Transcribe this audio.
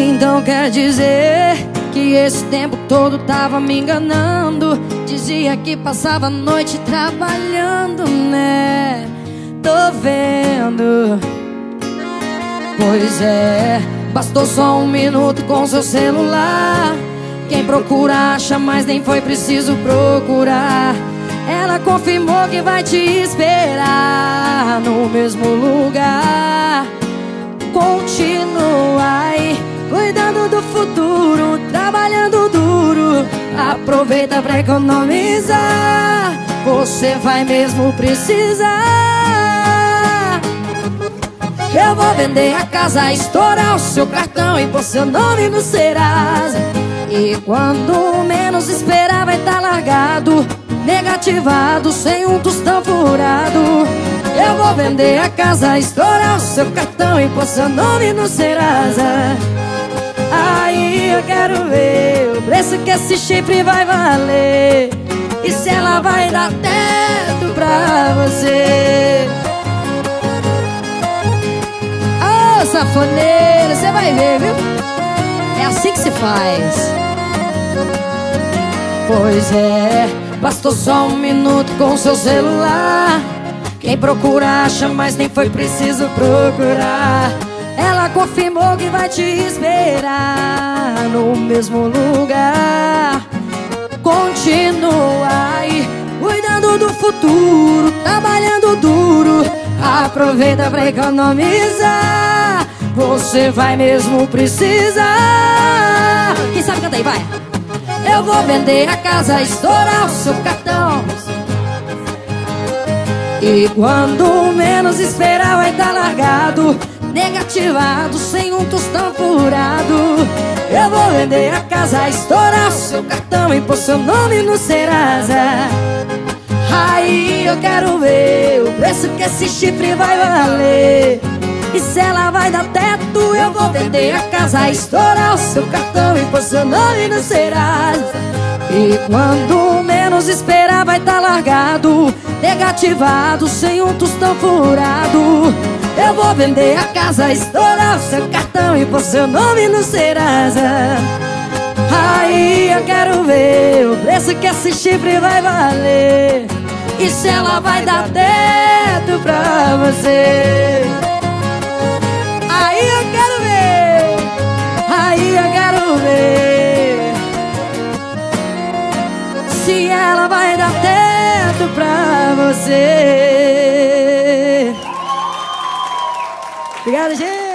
Então quer dizer que esse tempo todo tava me enganando. Dizia que passava a noite trabalhando, né? Tô vendo. Pois é, bastou só um minuto com seu celular. Quem procura acha, mas nem foi preciso procurar. Ela confirmou que vai te esperar no mesmo lugar. Continua aí, cuidando do futuro, trabalhando duro. Aproveita pra economizar, você vai mesmo precisar. Eu vou vender a casa, estourar o seu cartão e pôr seu nome no Serasa. E quando menos esperar vai tá largado, negativado, sem um tostão furado. Eu vou vender a casa, estourar o seu cartão e pôr seu nome no Serasa. Aí eu quero ver o preço que esse chifre vai valer, e se ela vai dar teto pra você. Ô safoneiro, você vai ver, viu? É assim que se faz. Pois é, bastou só um minuto com seu celular. Quem procura acha, mas nem foi preciso procurar. Ela confirmou que vai te esperar no mesmo lugar. Continua aí, cuidando do futuro, trabalhando duro. Aproveita pra economizar, você vai mesmo precisar. Quem sabe canta aí, vai. Eu vou vender a casa, estourar o seu cartão, e quando menos esperar vai tá largado, negativado, sem um tostão furado. Eu vou vender a casa, estourar o seu cartão e pôr seu nome no Serasa. Aí eu quero ver o preço que esse chifre vai valer, e se ela vai dar teto. Eu vou vender a casa, estourar o seu cartão e pôr seu nome no Serasa. E quando menos esperar vai tá largado, negativado, sem um tostão furado. Eu vou vender a casa, estourar o seu cartão e pôr seu nome no Serasa. Aí eu quero ver o preço que esse chifre vai valer, e se ela vai dar teto pra você. Aí eu quero ver, aí eu quero ver se ela vai dar teto pra você. Obrigado, gente.